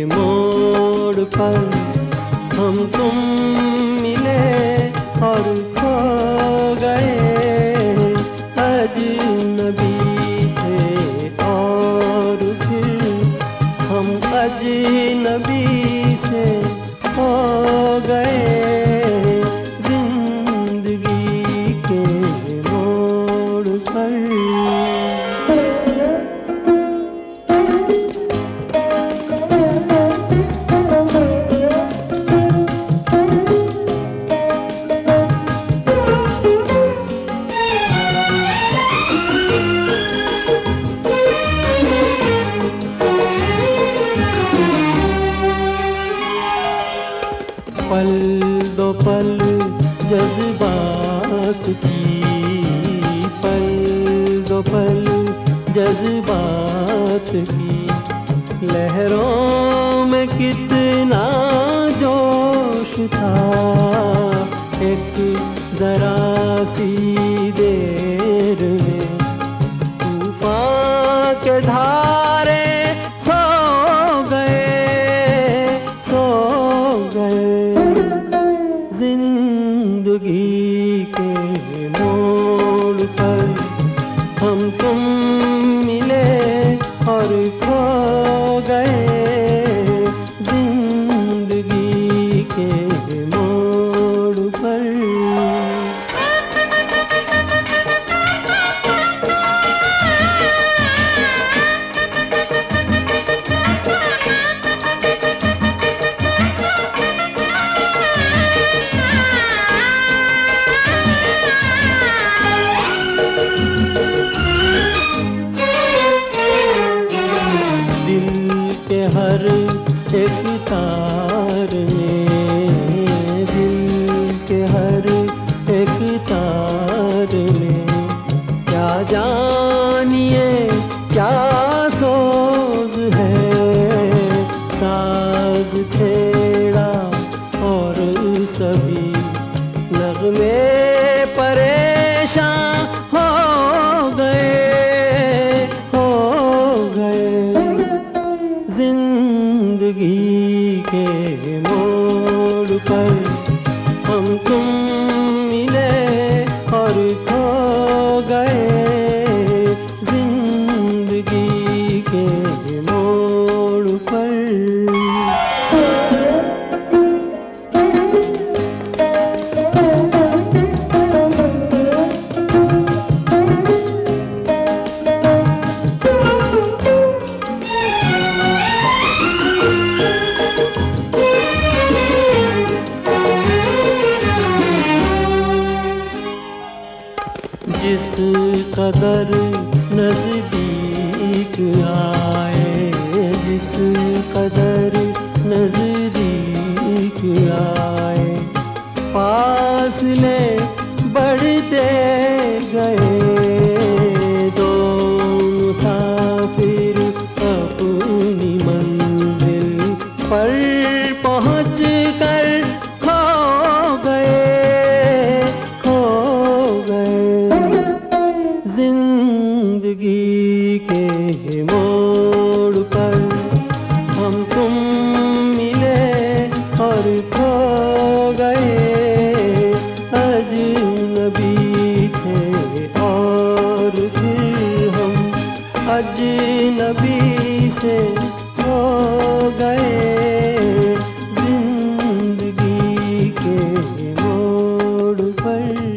मोड़ पर हम तुम मिले और खो गए। अजनबी थे और फिर हम अजनबी से हो गए। जिंदगी के मोड़ पर पल दो पल जज्बात की, पल दो पल जज्बात की। लहरों में कितना जोश था, एक जरा सी देर में तूफान के धारे सो गए। जिंदगी के मोड़ पर हम तुम मिले और खो गए। जिंदगी के मोड़ पर के हर एक तार में, दिल के हर एक तार में क्या जानिए क्या सोज है। साज छेड़ा और सभी नगमे परेशान हो गए। जिंदगी के मोड़ पर हम तुम मिले और खो गए। जिंदगी के मोड़ पर जिस कदर नजदीक आए, जिस कदर नजदीक आए, फासले बढ़ते गए। दो मुसाफिर अपनी मंजिल पर पहुँच कर खो गए। जिंदगी के मोड़ पर हम तुम मिले और खो गए। अजनबी थे और फिर हम अजनबी से हो गए। जिंदगी के मोड़ पर